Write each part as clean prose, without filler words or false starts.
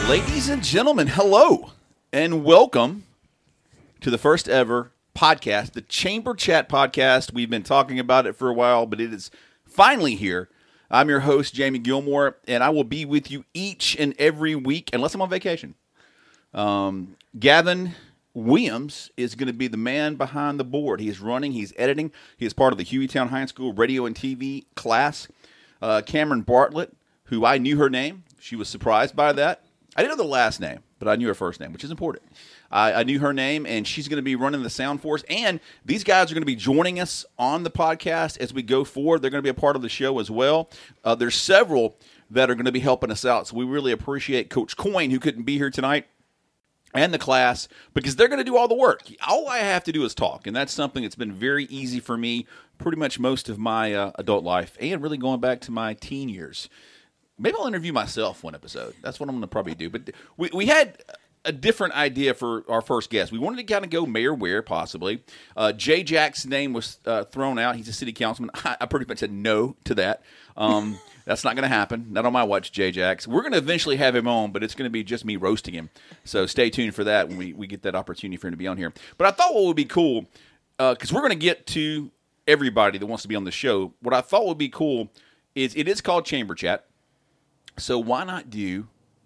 Ladies and gentlemen, hello and welcome to the first ever podcast, the Chamber Chat podcast. We've been talking about it for a while, but it is finally here. I'm your host, Jamie Gilmore, and I will be with you each and every week, unless I'm on vacation. Gavin Williams is going to be the man behind the board. He is running, he's editing. He is part of the Hueytown High School radio and TV class. Cameron Bartlett, who I knew her name. She was surprised by that. I didn't know the last name, but I knew her first name, which is important. I knew her name, and she's going to be running the sound for us. And these guys are going to be joining us on the podcast as we go forward. They're going to be a part of the show as well. There's several that are going to be helping us out, so we really appreciate Coach Coyne, who couldn't be here tonight, and the class, because they're going to do all the work. All I have to do is talk, and that's something that's been very easy for me pretty much most of my adult life, and really going back to my teen years. Maybe I'll interview myself one episode. That's what I'm going to probably do. But we had a different idea for our first guest. We wanted to kind of go Mayor Ware, possibly. Jay Jack's name was thrown out. He's a city councilman. I pretty much said no to that. That's not going to happen. Not on my watch, Jay Jacks. We're going to eventually have him on, but it's going to be just me roasting him. So stay tuned for that when we get that opportunity for him to be on here. But I thought what would be cool, because we're going to get to everybody that wants to be on the show. What I thought would be cool is it is called Chamber Chat. So why not do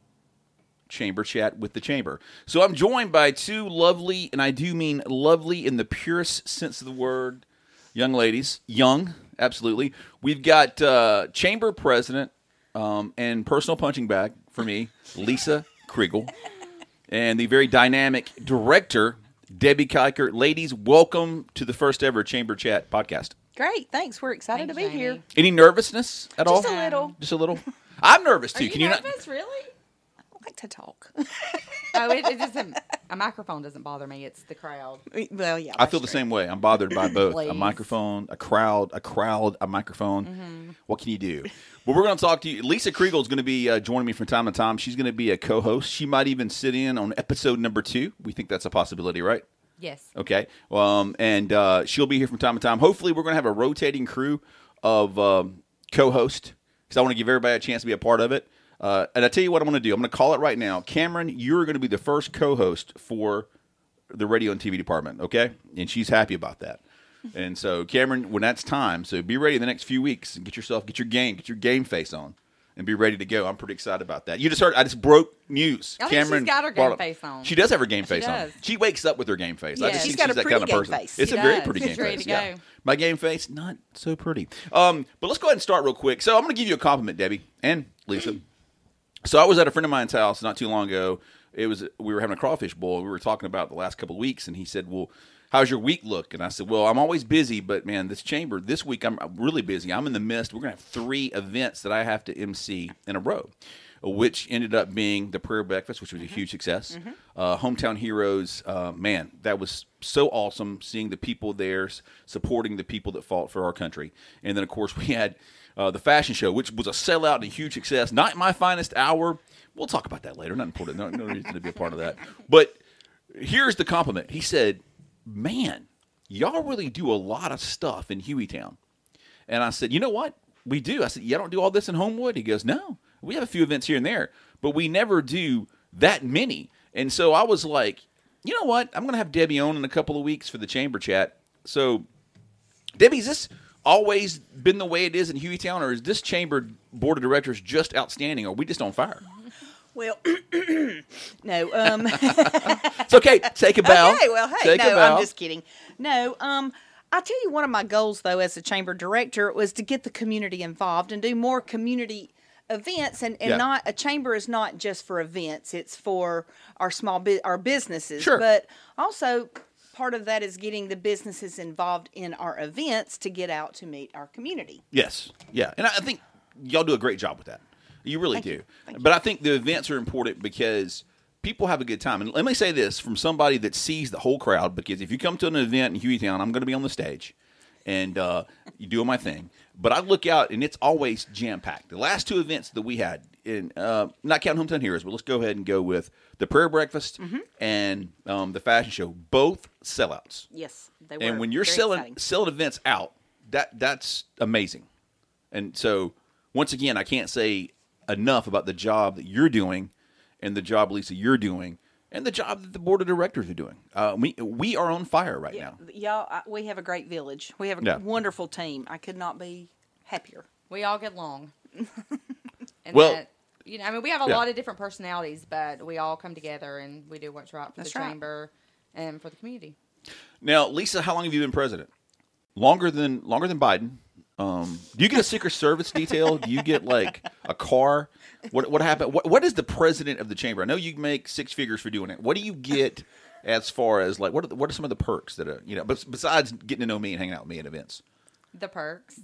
Chamber Chat with the Chamber? So I'm joined by two lovely, and I do mean lovely in the purest sense of the word, young ladies. Young, absolutely. We've got Chamber President and personal punching bag for me, Lisa Kriegel, and the very dynamic Director, Debbie Kiker. Ladies, welcome to the first ever Chamber Chat podcast. Great, thanks. We're excited to be here. Any nervousness at all? Just a little. Just a little? I'm nervous, too. Are you nervous, really? I like to talk. It doesn't. A microphone doesn't bother me. It's the crowd. Well, yeah. I feel the same way. I'm bothered by both. Please. A microphone, a crowd, a microphone. Mm-hmm. What can you do? Well, we're going to talk to you. Lisa Kriegel is going to be joining me from time to time. She's going to be a co-host. She might even sit in on episode number 2. We think that's a possibility, right? Yes. Okay. And she'll be here from time to time. Hopefully, we're going to have a rotating crew of co-hosts because I want to give everybody a chance to be a part of it. And I tell you what I'm going to do. I'm going to call it right now. Cameron, you're going to be the first co-host for the radio and TV department, okay? And she's happy about that. And so, Cameron, when that's time, so be ready in the next few weeks and get your game face on, and be ready to go. I'm pretty excited about that. You just heard, I just broke news. I think she's got her game face on. She does have her game face on. does. She wakes up with her game face. I Yeah. just She's think got a that pretty kind of game person. face. It's She a very does. pretty She's game ready face. to Yeah. go. My game face, not so pretty. But let's go ahead and start real quick. So I'm going to give you a compliment, Debbie and Lisa. So I was at a friend of mine's house not too long ago. We were having a crawfish boil. We were talking about the last couple of weeks, and he said, well, how's your week look? And I said, well, I'm always busy, but, man, this week I'm really busy. I'm in the midst. We're going to have 3 events that I have to MC in a row, which ended up being the prayer breakfast, which was a huge success. Hometown Heroes, man, that was so awesome seeing the people there supporting the people that fought for our country. And then, of course, we had the fashion show, which was a sellout and a huge success. Not my finest hour. We'll talk about that later. Not important. No reason to be a part of that. But here's the compliment. He said, man, y'all really do a lot of stuff in Hueytown. And I said, you know what? We do. I said, y'all don't do all this in Homewood? He goes, no. We have a few events here and there, but we never do that many. And so I was like, you know what? I'm going to have Debbie on in a couple of weeks for the Chamber Chat. So, Debbie, has this always been the way it is in Hueytown, or is this Chamber Board of Directors just outstanding, or are we just on fire? Well, no. It's okay. Take a bow. Okay, well, hey, Take a no, bow. I'm just kidding. No, I'll tell you one of my goals, though, as a chamber director was to get the community involved and do more community events. And Yeah. not a chamber is not just for events. It's for our our businesses. Sure. But also part of that is getting the businesses involved in our events to get out to meet our community. Yes. Yeah. And I think y'all do a great job with that. You really Thank do. you. Thank you. But I think the events are important because people have a good time. And let me say this from somebody that sees the whole crowd, because if you come to an event in Hueytown, I'm going to be on the stage and you doing my thing. But I look out, and it's always jam-packed. The last 2 events that we had, in not counting Hometown Heroes, but let's go ahead and go with the prayer breakfast and the fashion show. Both sellouts. Yes, they were. And when you're very selling events out, that's amazing. And so, once again, I can't say enough about the job that you're doing and the job, Lisa, you're doing, and the job that the board of directors are doing. We are on fire right now. Y'all, we have a great village. We have a wonderful team. I could not be happier. We all get along. And Well, that, I mean, we have a lot of different personalities, but we all come together and we do what's right for the chamber and for the community. Now, Lisa, how long have you been president? Longer than Biden. Do you get a Secret Service detail? Do you get like a car? What happened? What is the president of the chamber? I know you make six figures for doing it. What do you get as far as like what are some of the perks that are besides getting to know me and hanging out with me at events? The perks.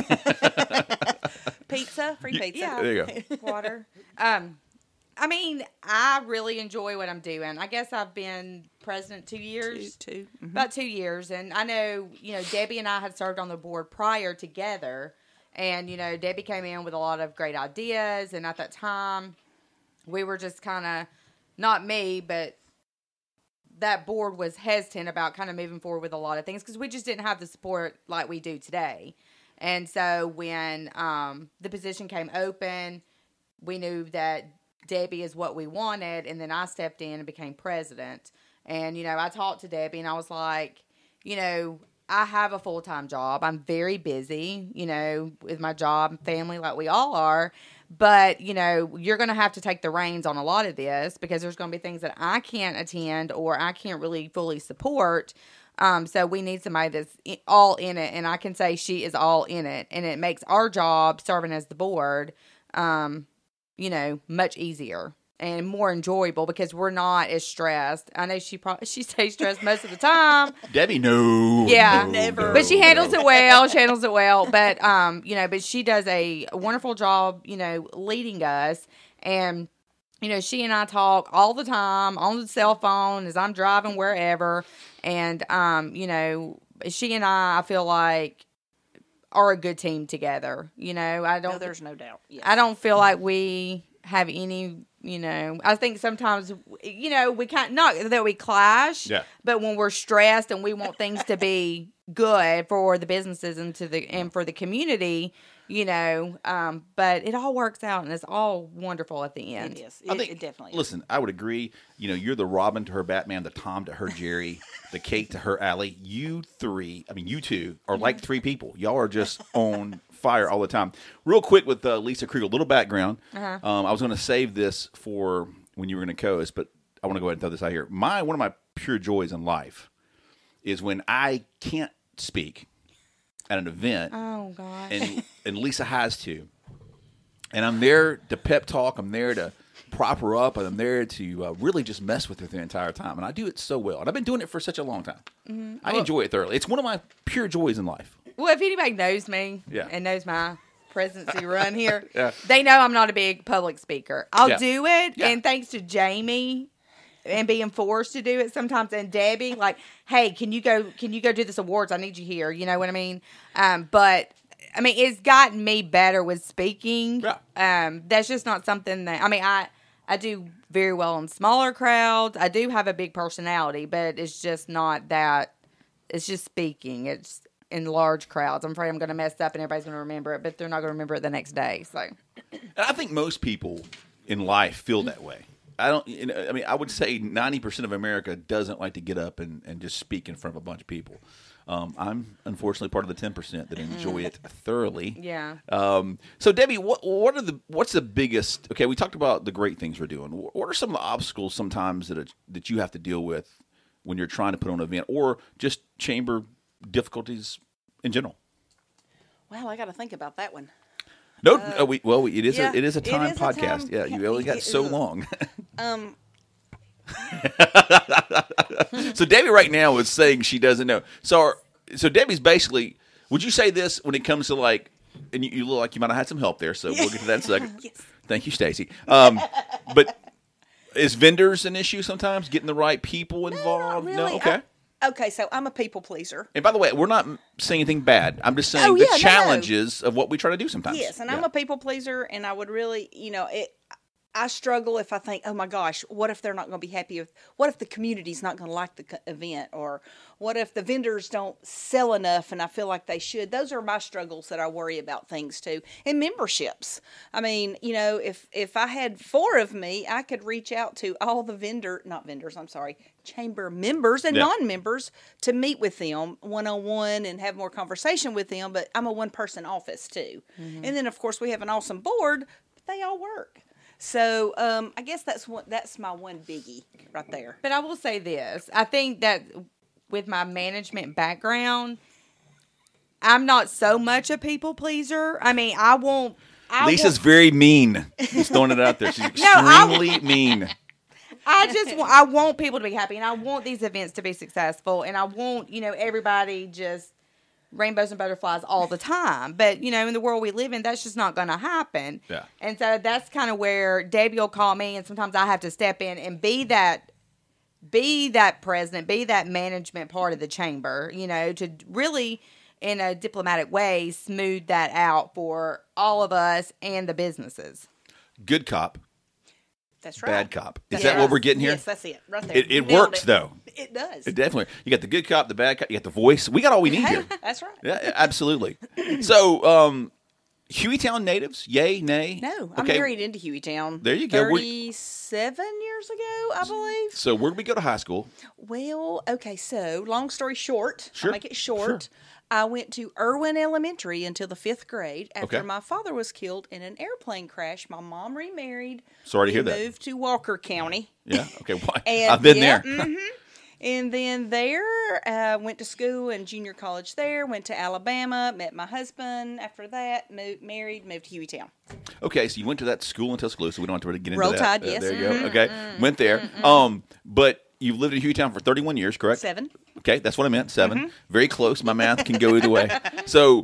Pizza, free pizza. Yeah. There you go. Water. I mean, I really enjoy what I'm doing. I guess I've been president 2 years. About 2 years. And I know, Debbie and I had served on the board prior together. And, Debbie came in with a lot of great ideas. And at that time, we were just kind of, not me, but that board was hesitant about kind of moving forward with a lot of things because we just didn't have the support like we do today. And so when the position came open, we knew that Debbie is what we wanted, and then I stepped in and became president. And, I talked to Debbie, and I was like, I have a full-time job. I'm very busy, with my job and family like we all are. But, you're going to have to take the reins on a lot of this because there's going to be things that I can't attend or I can't really fully support. So we need somebody that's all in it, and I can say she is all in it, and it makes our job serving as the board, much easier and more enjoyable because we're not as stressed. I know she stays stressed most of the time. Debbie, no. Yeah. Never. But she handles it well. But, but she does a wonderful job, leading us. And, she and I talk all the time on the cell phone as I'm driving wherever. And, she and I feel like, are a good team together. There's no doubt. Yes. I don't feel like we have any, I think sometimes, we can't, not that we clash, but when we're stressed and we want things to be good for the businesses and for the community, but it all works out and it's all wonderful at the end. It is. It definitely is. Listen, I would agree. You're the Robin to her Batman, the Tom to her Jerry, the Kate to her Allie. You two are like three people. Y'all are just on fire all the time. Real quick with Lisa Kriegel, a little background. I was going to save this for when you were going to co-host, but I want to go ahead and throw this out here. One of my pure joys in life is when I can't speak at an event. Oh, gosh. And Lisa has to. And I'm there to pep talk. I'm there to prop her up. And I'm there to really just mess with her the entire time. And I do it so well. And I've been doing it for such a long time. Mm-hmm. I enjoy it thoroughly. It's one of my pure joys in life. Well, if anybody knows me and knows my presidency run here, they know I'm not a big public speaker. I'll do it. Yeah. And thanks to Jamie and being forced to do it sometimes, and Debbie, like, hey, can you go do this awards? I need you here. You know what I mean? But I mean, it's gotten me better with speaking. Yeah. That's just not something that, I do very well in smaller crowds. I do have a big personality, but it's just not that. It's just speaking. It's in large crowds. I'm afraid I'm going to mess up and everybody's going to remember it, but they're not going to remember it the next day. So, and I think most people in life feel that way. I would say 90% of America doesn't like to get up and just speak in front of a bunch of people. I'm unfortunately part of the 10% that enjoy it thoroughly. Yeah. So Debbie, what's the biggest? Okay, we talked about the great things we're doing. What are some of the obstacles sometimes that you have to deal with when you're trying to put on an event, or just chamber difficulties in general? Well, I got to think about that one. No, it is a time podcast. Yeah, you only got so long. So Debbie right now is saying she doesn't know. So Debbie's basically, would you say this when it comes to like, and you look like you might have had some help there, so we'll get to that in a second. Yes. Thank you, Stacy. But is vendors an issue sometimes, getting the right people involved? No, not really. No? Okay. Okay, so I'm a people pleaser. And by the way, we're not saying anything bad. I'm just saying the challenges of what we try to do sometimes. Yes, and I'm a people pleaser, and I would really, I struggle if I think, oh my gosh, what if they're not going to be happy with, what if the community's not going to like the event, or what if the vendors don't sell enough and I feel like they should. Those are my struggles that I worry about things too. And memberships. I mean, if I had 4 of me, I could reach out to all the chamber members and non-members to meet with them one-on-one and have more conversation with them, but I'm a one-person office too. Mm-hmm. And then of course we have an awesome board, but they all work. So I guess that's my one biggie right there. But I will say this. I think that with my management background, I'm not so much a people pleaser. I mean, Lisa's very mean. Just throwing it out there. She's extremely mean. I want people to be happy, and I want these events to be successful, and I want, everybody just rainbows and butterflies all the time. But, in the world we live in, that's just not going to happen. Yeah. And so that's kind of where Debbie will call me, and sometimes I have to step in and be that president, be that management part of the chamber, to really, in a diplomatic way, smooth that out for all of us and the businesses. Good cop. That's right. Bad cop. Is that what we're getting here? Yes, that's it. Right there. It works, though. It does. It definitely. You got the good cop, the bad cop, you got the voice. We got all we need here. That's right. Yeah, absolutely. So, Hueytown natives, yay, nay? No, I'm married into Hueytown. There you go. 37 years ago, I believe. So where did we go to high school? Well, okay, so long story short, Sure. I'll make it short. Sure. I went to Irwin Elementary until the 5th grade. After my father was killed in an airplane crash, my mom remarried. Sorry to hear that. Moved to Walker County. Yeah, okay. And, I've been there. Mm-hmm. And then went to school and junior college there, went to Alabama, met my husband. After that, moved to Hueytown. Okay, so you went to that school in Tuscaloosa. We don't have to really get into Roll that. Tide, yes. There you go. Okay, went there. But you've lived in Hueytown for 31 years, correct? 7. Okay, that's what I meant. 7. Very close. My math can go either way. So,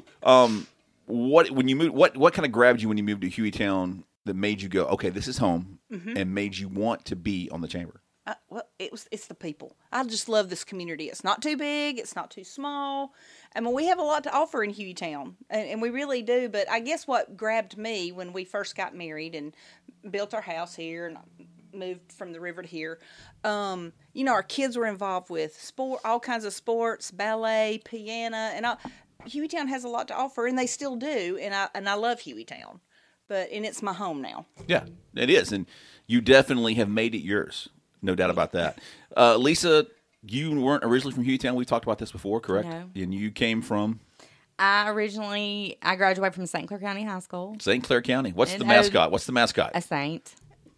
when you moved, what kind of grabbed you when you moved to Hueytown that made you go, okay, this is home, and made you want to be on the chamber? Well, it's the people. I just love this community. It's not too big. It's not too small. I mean, we have a lot to offer in Hueytown, and we really do. But I guess what grabbed me when we first got married and built our house here and moved from the river to here, our kids were involved with all kinds of sports, ballet, piano, and Hueytown has a lot to offer, and they still do. And I love Hueytown, and it's my home now. Yeah, it is, and you definitely have made it yours. No doubt about that. Lisa, you weren't originally from Hueytown. We've talked about this before, correct? No. And you came from? I graduated from St. Clair County High School. St. Clair County. What's the mascot? A saint.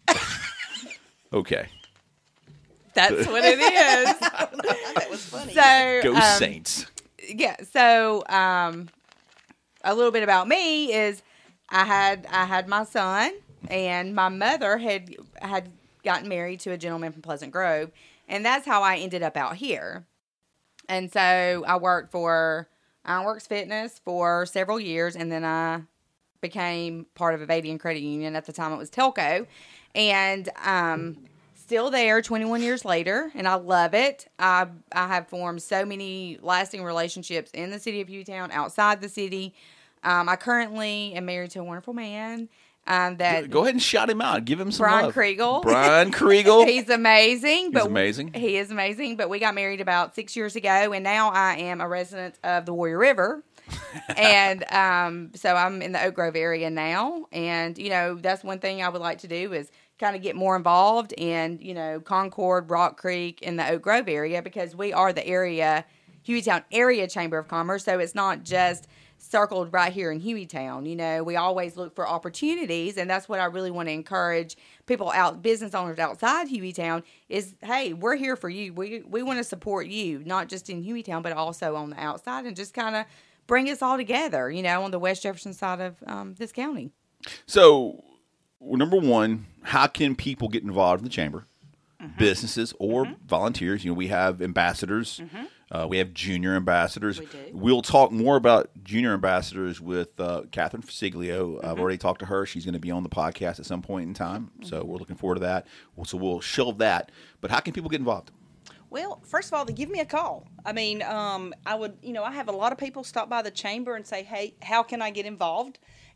Okay. That's what it is. That was funny. So, Go Saints. Yeah. So, a little bit about me is I had my son, and my mother had gotten married to a gentleman from Pleasant Grove, and that's how I ended up out here. And so I worked for Ironworks Fitness for several years, and then I became part of Avadian Credit Union. At the time, it was Telco, and still there 21 years later, and I love it. I have formed so many lasting relationships in the city of Hueytown, outside the city. I currently am married to a wonderful man. Go ahead and shout him out. Give him some Brian love. Kriegel. Brian Kriegel. He's amazing. He is amazing. But we got married about 6 years ago, and now I am a resident of the Warrior River. And so I'm in the Oak Grove area now. And, that's one thing I would like to do is kind of get more involved in, Concord, Rock Creek, in the Oak Grove area, because we are the Hueytown Area Chamber of Commerce. So it's not just circled right here in Hueytown. We always look for opportunities, and that's what I really want to encourage people business owners outside Hueytown is, hey, we're here for you. We want to support you, not just in Hueytown, but also on the outside, and just kind of bring us all together, on the West Jefferson side of this county. So, number one, how can people get involved in the chamber? Businesses or volunteers. We have ambassadors. We have junior ambassadors. We do. We'll talk more about junior ambassadors with Catherine Fasiglio. I've already talked to her. She's going to be on the podcast at some point in time. So we're looking forward to that. So we'll shelve that. But how can people get involved? Well, first of all, they give me a call. I mean, I have a lot of people stop by the chamber and say, hey, how can I get involved?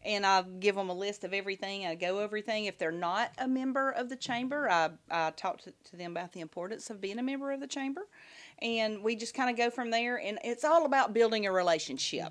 and I give them a list of everything. I go over everything. If they're not a member of the chamber, I talk to them about the importance of being a member of the chamber, and we just kind of go from there. And it's all about building a relationship.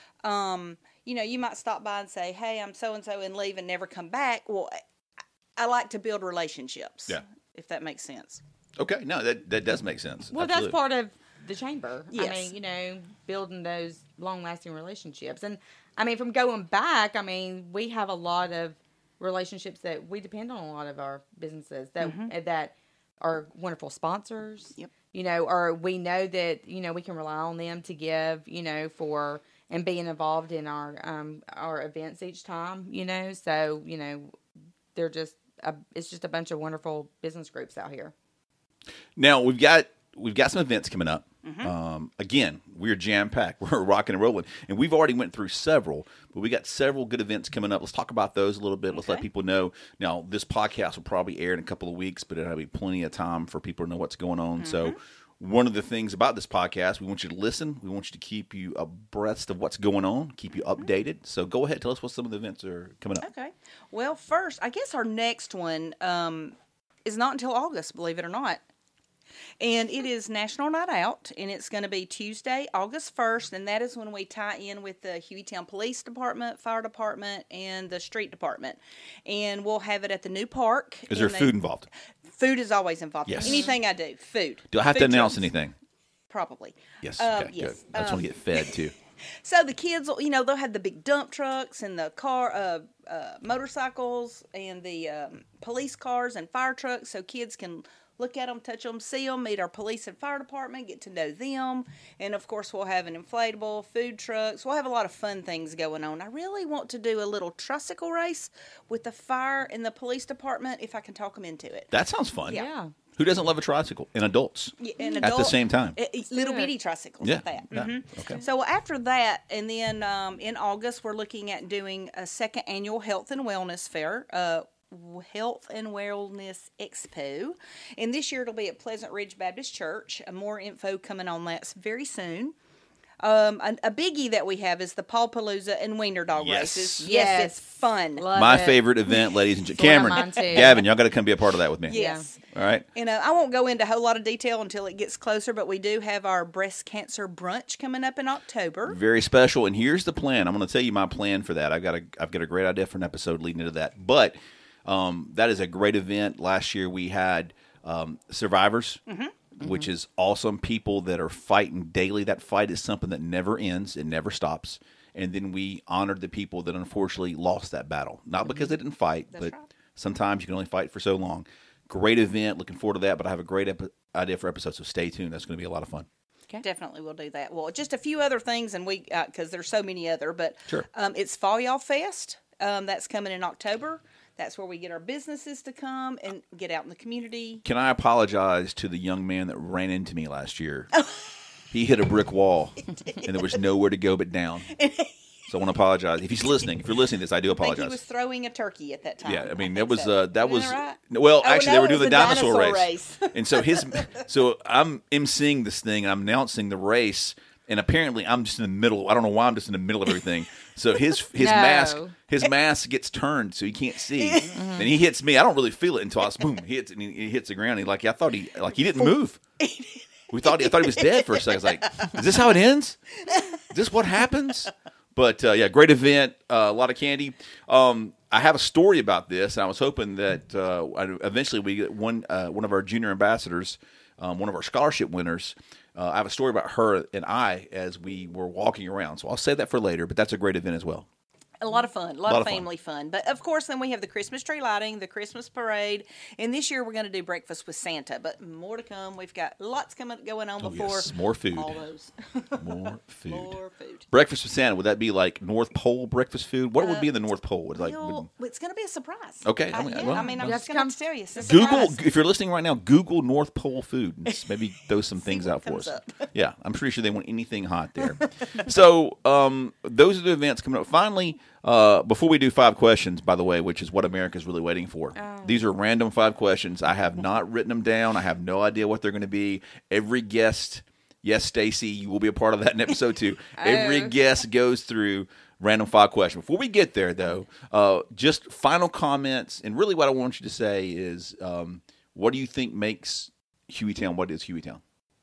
You know, you might stop by and say, "Hey, I'm so and so," and leave and never come back. Well, I like to build relationships. Yeah. If that makes sense. Okay, no, that does make sense. Well, Absolutely. that's part of the chamber. Yes. I mean, you know, building those long-lasting relationships. And, I mean, from going back, I mean, we have a lot of relationships that we depend on a lot of our businesses that are wonderful sponsors. Yep. You know, or we know that, you know, we can rely on them to give, you know, for and being involved in our events each time, you know. So, you know, they're just it's just a bunch of wonderful business groups out here. Now we've got some events coming up. Again, we're jam packed. We're rocking and rolling, and we've already went through several. But we got several good events coming up. Let's talk about those a little bit. Let's let people know. Now, this podcast will probably air in a couple of weeks, but it'll be plenty of time for people to know what's going on. So, one of the things about this podcast, we want you to listen. We want you to keep you abreast of what's going on, keep you updated. So, go ahead, tell us what some of the events are coming up. Okay. Well, first, I guess our next one is not until August, believe it or not. And it is National Night Out, and it's going to be Tuesday, August 1st, and that is when we tie in with the Hueytown Police Department, Fire Department, and the Street Department. And we'll have it at the new park. Is there food involved? Food is always involved. Yes. Anything I do, food. Do I have to announce anything? Probably. Yes. Okay, yes. good. I just want to get fed, too. So the kids, you know, they'll have the big dump trucks and the motorcycles and the police cars and fire trucks, so kids can look at them, touch them, see them, meet our police and fire department, get to know them. And, of course, we'll have an inflatable, food trucks. We'll have a lot of fun things going on. I really want to do a little tricycle race with the fire and the police department if I can talk them into it. That sounds fun. Yeah. Who doesn't love a tricycle? And adults. Yeah, and at the same time. Little bitty tricycles Yeah. at that. Yeah. Okay. So after that, and then in August, we're looking at doing a second annual Health and Wellness Fair, Health and Wellness Expo. And this year it'll be at Pleasant Ridge Baptist Church. More info coming on that very soon. A biggie that we have is the Pawpalooza and Wiener Dog Yes. races. Yes. It's fun. Love My it. favorite event, ladies and It's gentlemen. one of mine, Cameron, too. Gavin, y'all got to come be a part of that with me. Yes. All right. And I won't go into a whole lot of detail until it gets closer, but we do have our breast cancer brunch coming up in October. Very special. And here's the plan. I'm going to tell you my plan for that. I've got a great idea for an episode leading into that. But that is a great event. Last year we had survivors, which is awesome. People that are fighting daily. That fight is something that never ends. It never stops. And then we honored the people that unfortunately lost that battle. Not because they didn't fight, but right. sometimes you can only fight for so long. Great event. Looking forward to that. But I have a great idea for episodes, so stay tuned. That's going to be a lot of fun. Okay. Definitely we'll do that. Well, just a few other things, and we because there's so many other, but Sure. It's Fall Y'all Fest. That's coming in October. That's where we get our businesses to come and get out in the community. Can I apologize to the young man that ran into me last year? He hit a brick wall, and there was nowhere to go but down. So I want to apologize. If he's listening, if you're listening to this, I do I think apologize. he was throwing a turkey at that time. Yeah, I mean think that was so. that Isn't was right? well. Oh, Actually, no, they were it doing was the a dinosaur dinosaur race, race. and so I'm emceeing this thing, and I'm announcing the race, and apparently I'm just in the middle. I don't know why I'm just in the middle of everything. So his No. mask gets turned so he can't see, and he hits me. I don't really feel it until boom, he hits and he hits the ground. He I thought he didn't move. I thought he was dead for a second. I was like, is this how it ends? Is this what happens? But yeah, great event, a lot of candy. I have a story about this, and I was hoping that eventually we get one of our junior ambassadors, one of our scholarship winners. I have a story about her and I as we were walking around. So I'll save that for later, but that's a great event as well. A lot of fun, a lot Lot of of fun. family fun. But of course, then we have the Christmas tree lighting, the Christmas parade, and this year we're going to do breakfast with Santa. But more to come. We've got lots going on before yes, more food. all those. More food. More food. Breakfast with Santa, would that be like North Pole breakfast food? What would be in the North Pole? Would Well, it's going to be a surprise. Okay, I, I mean, yeah, well, I'm You just have to going to come- tell you. It's a Google, surprise. if you're listening right now, Google North Pole food. And maybe throw some things what out for comes us. up. Yeah, I'm pretty sure they want anything hot there. So those are the events coming up. Finally, before we do 5 questions, by the way, which is what America's really waiting for. These are random 5 questions. I have not written them down. I have no idea what they're going to be. Every guest, yes, Stacy, you will be a part of that in episode 2. Every guest goes through random 5 question. Before we get there, though, just final comments, and really what I want you to say is, what do you think makes Hueytown what is Hueytown?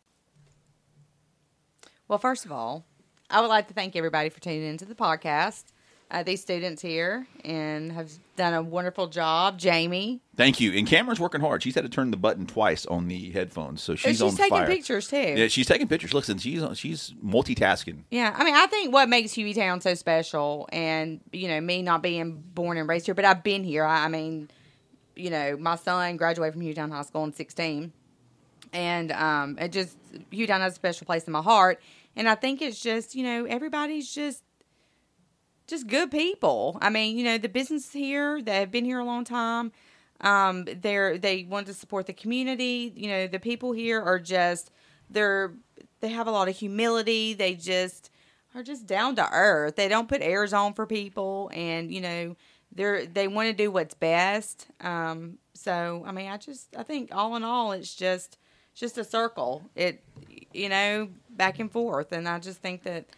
Well, first of all, I would like to thank everybody for tuning into the podcast. These students here and have done a wonderful job. Jamie. Thank you. And Cameron's working hard. She's had to turn the button twice on the headphones, so she's on fire. She's taking pictures, too. Yeah, she's taking pictures. Listen, she's multitasking. Yeah, I mean, I think what makes Hueytown so special, and, me not being born and raised here, but I've been here. I mean, my son graduated from Hueytown High School in 2016. And Hueytown has a special place in my heart. And I think it's just, everybody's just good people. I mean, the business here, they have been here a long time. They want to support the community. The people here are they have a lot of humility. They just are just down to earth. They don't put airs on for people, and they want to do what's best. So I mean, I think all in all, it's just a circle. Back and forth, and I just think that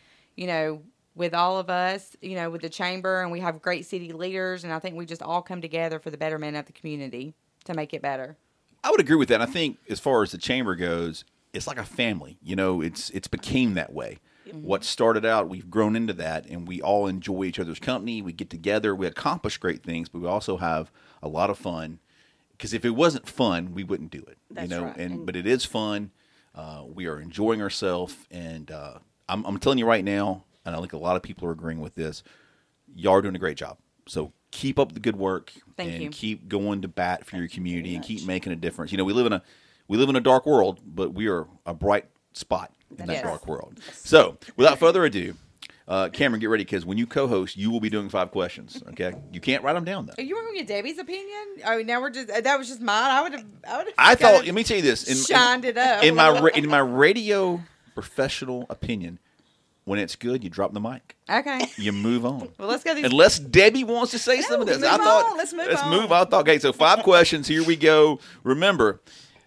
with all of us, with the chamber, and we have great city leaders, and I think we just all come together for the betterment of the community to make it better. I would agree with that. I think as far as the chamber goes, it's like a family. It's became that way. Mm-hmm. What started out, we've grown into that, and we all enjoy each other's company. We get together, we accomplish great things, but we also have a lot of fun. Because if it wasn't fun, we wouldn't do it. That's right. But it is fun. We are enjoying ourselves, and I'm telling you right now, and I think a lot of people are agreeing with this, y'all are doing a great job. So keep up the good work. Thank you. Keep going to bat for your community and keep making a difference. We live in a dark world, but we are a bright spot in that dark world. So without further ado, Cameron, get ready, because when you co-host, you will be doing 5 questions. Okay, you can't write them down though. You were going to get Debbie's opinion? Oh, now that was just mine. I would have. I thought. Let me tell you this. Shined it up in my radio professional opinion. When it's good, you drop the mic. Okay. You move on. Well, let's go. Unless Debbie wants to say some of this. Let's move on. Okay, so 5 questions. Here we go. Remember,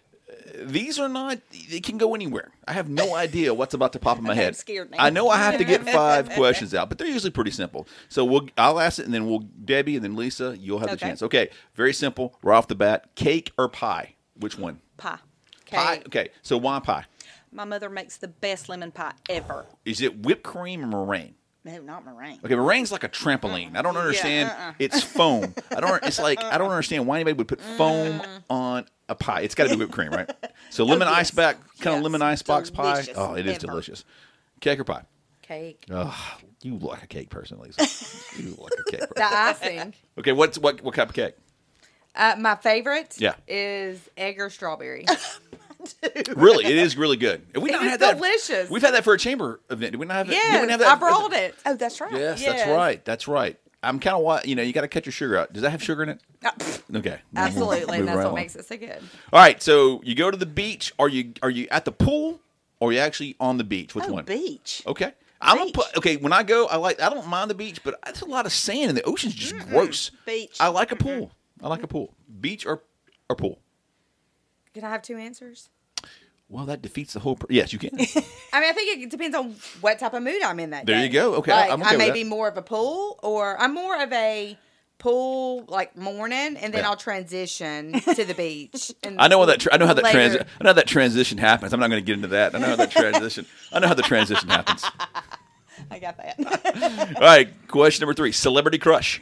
these are not. It can go anywhere. I have no idea what's about to pop in my head. Scared me. I know I have to get 5 questions out, but they're usually pretty simple. So I'll ask it, and then Debbie, and then Lisa, you'll have the chance. Okay, very simple. Right off the bat, cake or pie? Which one? Pie. Pie. Okay, so why pie? My mother makes the best lemon pie ever. Is it whipped cream or meringue? No, not meringue. Okay, meringue's like a trampoline. I don't understand. It's foam. I don't understand why anybody would put foam on a pie. It's got to be whipped cream, right? So lemon ice box pie. Oh, it is delicious. Cake or pie? Cake. Oh, you look like a cake person, Lisa. You look like a cake person. The icing. Okay, what type of cake? My favorite. Yeah. Is egg or strawberry. Really, it is really good. We not had that. Delicious. We've had that for a chamber event. Did we not have it? Yes, Did we have that? I brought it. Oh, that's right. Yes, Yes. That's right. I'm kind of you got to cut your sugar out. Does that have sugar in it? Okay. Absolutely, Move that's right what along. makes it so good. All right, so you go to the beach. Are you at the pool, or are you actually on the beach? Which one? Beach. Okay. Okay, when I go, I don't mind the beach, but there's a lot of sand and the ocean's just gross. Beach. I like a pool. Beach or pool? Can I have 2 answers? Well, that defeats the whole. Yes, you can. I mean, I think it depends on what type of mood I'm in that day. There you go. Okay, like, I'm okay I with may that. be more of a pool, or I'm more of a pool like morning, and then I'll transition to the beach. And I know how that later. transition happens. I'm not going to get into that. I know how that transition. I know how the transition happens. I got that. All right, question number 3: celebrity crush.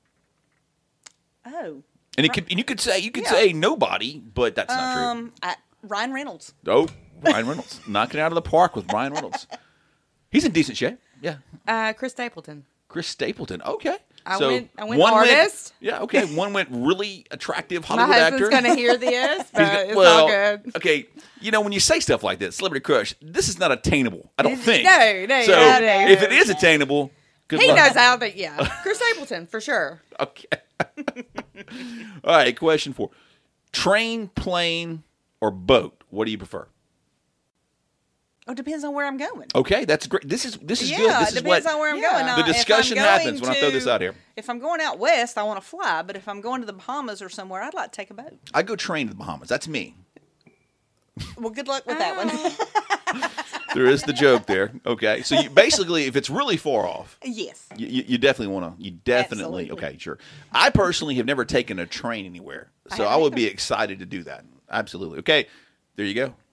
Oh. And you could say nobody, but that's not true. Ryan Reynolds. Oh, Ryan Reynolds. Knocking it out of the park with Ryan Reynolds. He's in decent shape. Yeah. Chris Stapleton. Chris Stapleton. Okay. I So went one artist. Okay. One went really attractive My Hollywood husband's actor. going to hear this, but it's all good. Okay. When you say stuff like that, celebrity crush, this is not attainable. I don't think. No. So no. if it is attainable, good He luck. knows how, but yeah. Chris Stapleton, for sure. Okay. All right. Question 4: train, plane, or boat? What do you prefer? Oh, depends on where I'm going. Okay, that's great. This is good. This Yeah, is it depends what on where I'm going. the discussion happens when I throw this out here. If I'm going out west, I want to fly. But if I'm going to the Bahamas or somewhere, I'd like to take a boat. I go train to the Bahamas. That's me. Well, good luck with that one. There is the joke there. Okay, so basically, if it's really far off, Yes. you definitely want to. You definitely. Absolutely. Okay, sure. I personally have never taken a train anywhere, so I would be excited to do that. Absolutely. Okay, there you go.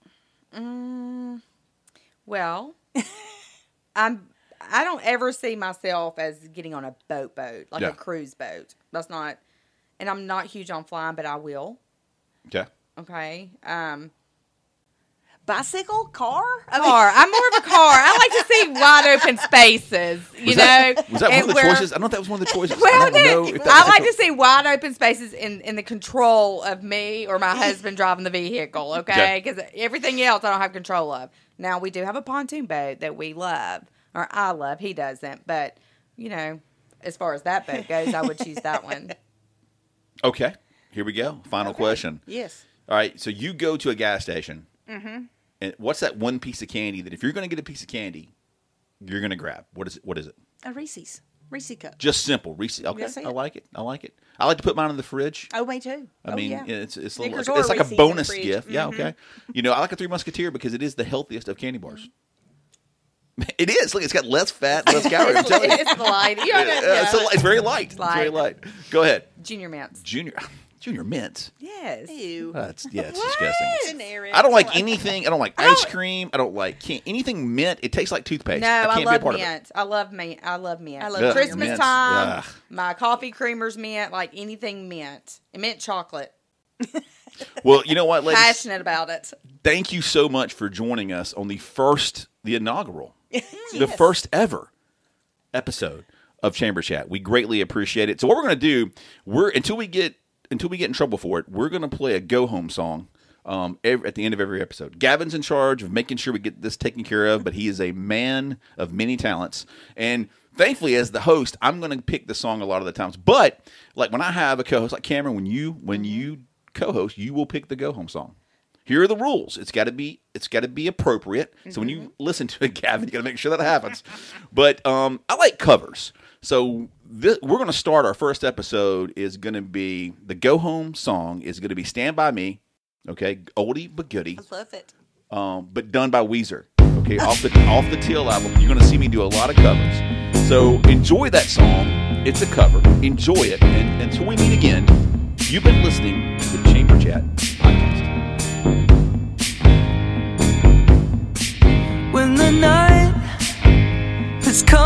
Well, I don't ever see myself as getting on a boat, like Yeah. a cruise boat. That's not, and I'm not huge on flying, but I will. Okay. Okay. Bicycle, car. Car. I'm more of a car. I like to see wide open spaces. You know. Was that one and of the where- choices? I don't know if that was one of the choices. Well, I don't know if I like to see wide open spaces in the control of me or my husband driving the vehicle, okay? Because everything else I don't have control of. Now, we do have a pontoon boat that we love, or I love. He doesn't. But, you know, as far as that boat goes, I would choose that one. Okay, here we go. Final question. Yes. All right, so you go to a gas station, and what's that one piece of candy that if you're going to get a piece of candy, you're going to grab? What is it? What is it? A Reese's cup. Just simple Reese. Okay, That's it. I like it. I like it. I like to put mine in the fridge. Oh, me too. I mean, yeah. it's a little, Snickers it's or like Reese's a in the bonus fridge. gift. Yeah, okay. You know, I like a Three Musketeer because it is the healthiest of candy bars. It is. Look, it's got less fat, less calories. I'm telling you. It's light. You know, It's very light. It's very light. Go ahead. Junior mints. Junior mints. Yes. Ew. It's disgusting. Generic. I don't like anything. I don't like ice cream. I don't like anything mint. It tastes like toothpaste. No, I I can't be a love part of it. mint. I love mint. I love mint. I love Ugh, Christmas mints. time. Ugh. My coffee creamer's mint. Like anything mint. And mint chocolate. Well, you know what, ladies? Passionate about it. Thank you so much for joining us on the inaugural, the Yes. first ever episode of Chamber Chat. We greatly appreciate it. So what we're going to do, until we get in trouble for it, we're going to play a go home song at the end of every episode. Gavin's in charge of making sure we get this taken care of, but he is a man of many talents. And thankfully, as the host, I'm going to pick the song a lot of the times. But like when I have a co-host, like Cameron, when you co-host, you will pick the go home song. Here are the rules. It's got to be appropriate. So when you listen to it, Gavin, you got to make sure that happens. But I like covers. So we're going to start our first episode is going to be the go home song is going to be Stand By Me. Okay, oldie but goodie. I love it. But done by Weezer. Okay, off the Teal album. You're going to see me do a lot of covers. So enjoy that song. It's a cover. Enjoy it. And until we meet again, you've been listening to the Chamber Chat podcast. When the night has come